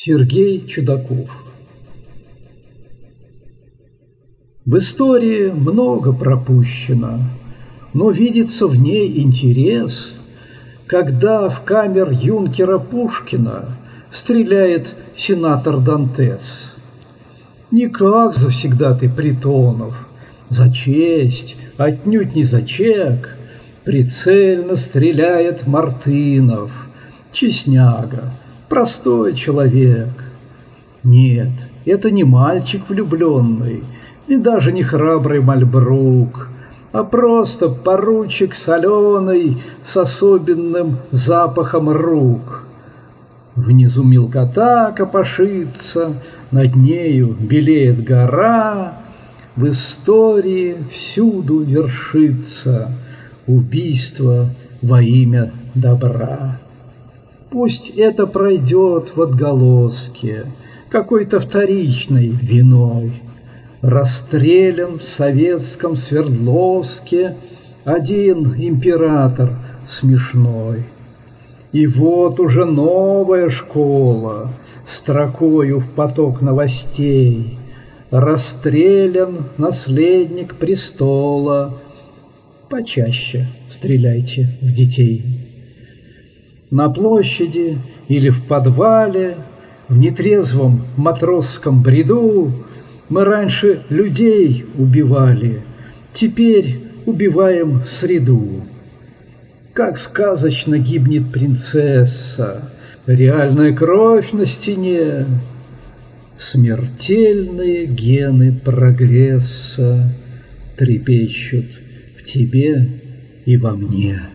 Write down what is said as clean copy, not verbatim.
Сергей Чудаков. В истории много пропущено, но видится в ней интерес, когда в камер юнкера Пушкина стреляет сенатор Дантес. Не как завсегдатый притонов, за честь, отнюдь не за чек, прицельно стреляет Мартынов, честняга, простой человек. Нет, это не мальчик влюбленный, и даже не храбрый Мальбрук, а просто поручик соленый с особенным запахом рук. Внизу мелкота копошится, над нею белеет гора. В истории всюду вершится убийство во имя добра. Пусть это пройдет в отголоске какой-то вторичной виной. Расстрелян в советском Свердловске один император смешной. И вот уже новая школа строкою в поток новостей. Расстрелян наследник престола. Почаще стреляйте в детей. На площади или в подвале, в нетрезвом матросском бреду мы раньше людей убивали, теперь убиваем среду. Как сказочно гибнет принцесса, реальная кровь на стене. Смертельные гены прогресса трепещут в тебе и во мне.